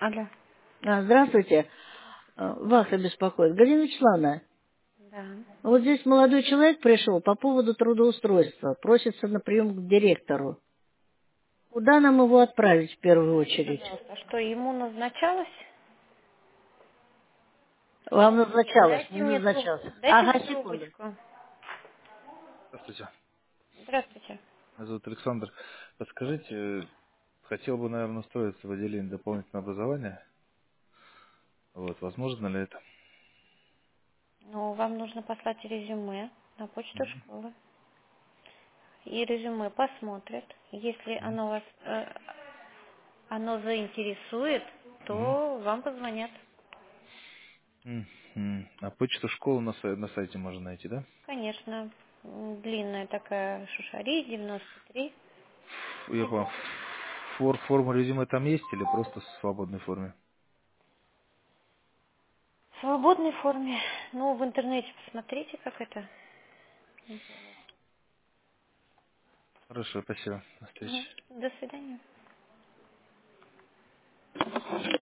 Алло. Здравствуйте. Вахта беспокоит. Галина Вячеславовна, Да. вот здесь молодой человек пришел по поводу трудоустройства. Просится на прием к директору. Куда нам его отправить в первую очередь? Пожалуйста, что ему назначалось? Вам назначалось, Дайте не мне назначалось. дайте мне Секунду. трубочку. Здравствуйте. Здравствуйте. Меня зовут Александр. Подскажите, хотел бы, наверное, устроиться в отделение дополнительного образования. Вот, возможно ли это? Ну, вам нужно послать резюме на почту школы. И резюме посмотрят. Если оно вас оно заинтересует, Мгм. то вам позвонят. Мгм. А почту школы на сайте можно найти, да? Конечно. Длинная такая шушари, 93. Я понял. Форма резюме там есть или просто в свободной форме? В свободной форме. Ну, в интернете посмотрите, как это. Хорошо, спасибо. До встречи. Мгм. До свидания.